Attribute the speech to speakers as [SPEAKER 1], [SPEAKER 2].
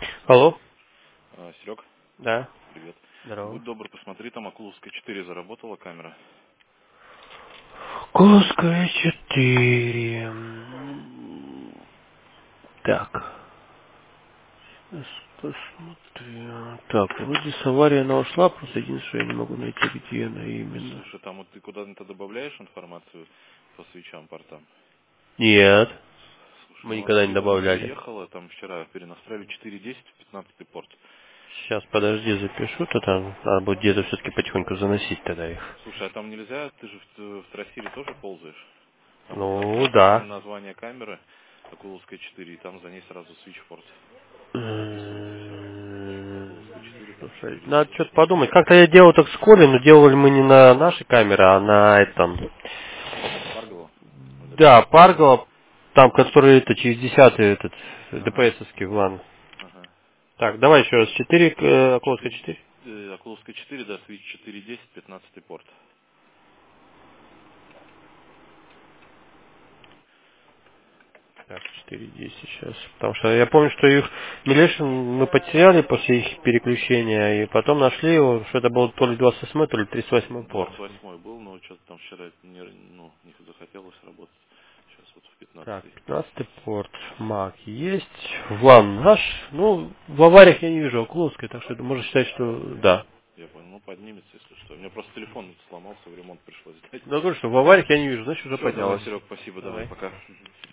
[SPEAKER 1] Алло?
[SPEAKER 2] Серег,
[SPEAKER 1] Да.
[SPEAKER 2] привет.
[SPEAKER 1] Здорово.
[SPEAKER 2] Будь добр, посмотри, там Окуловская 4 заработала камера.
[SPEAKER 1] Курская 4. Так. Сейчас посмотрю. Так, вроде с аварии она ушла, просто единственное, что я не могу найти, где она именно.
[SPEAKER 2] Слушай, там вот ты куда-то добавляешь информацию по свечам, портам?
[SPEAKER 1] Нет,
[SPEAKER 2] Слушай,
[SPEAKER 1] мы
[SPEAKER 2] ну
[SPEAKER 1] никогда не
[SPEAKER 2] вот не
[SPEAKER 1] добавляли.
[SPEAKER 2] приехала, там вчера перенастраивали 4.10 в 15 порт.
[SPEAKER 1] Сейчас, подожди, запишу, то там надо будет где-то все-таки потихоньку заносить тогда их.
[SPEAKER 2] Слушай, а там нельзя, ты же в трассире тоже ползаешь? Там вот
[SPEAKER 1] Ну,
[SPEAKER 2] написано
[SPEAKER 1] да.
[SPEAKER 2] название камеры, Окуловская 4, и там за ней сразу свич-порт написано все. Окуловская 4, там
[SPEAKER 1] Слушай, надо
[SPEAKER 2] 4.10.
[SPEAKER 1] что-то подумать. Как-то я делал так с Колей, но делали мы не на нашей камере, а на этом.
[SPEAKER 2] Паргово? Или
[SPEAKER 1] Да,
[SPEAKER 2] какой?
[SPEAKER 1] Парго, там, который это, через 10-й этот,
[SPEAKER 2] Ага,
[SPEAKER 1] ДПСовский ван.
[SPEAKER 2] ага.
[SPEAKER 1] Так, давай еще раз, 4, Окловская
[SPEAKER 2] 4,
[SPEAKER 1] 4.
[SPEAKER 2] Окуловская 4, да, свич 4.10, 15 порт.
[SPEAKER 1] Так, 4.10 сейчас. Потому что я помню, что их Милешин мы потеряли после их переключения, и потом нашли его, что это был то ли 28, то ли 38 порт.
[SPEAKER 2] 28 был, но что-то там вчера не захотелось работать. Сейчас вот в
[SPEAKER 1] Так,
[SPEAKER 2] 15.
[SPEAKER 1] 15 порт, Мак есть, ван наш, ну, в авариях я не вижу Окловской, так что это можно считать, что да.
[SPEAKER 2] Я понял, ну поднимется, если что. У меня просто телефон сломался, в ремонт пришлось сдать.
[SPEAKER 1] Но говорю, что в авариях я не вижу, значит уже
[SPEAKER 2] Все, давай,
[SPEAKER 1] поднялось.
[SPEAKER 2] Серег, спасибо, давай,
[SPEAKER 1] Давай.
[SPEAKER 2] пока.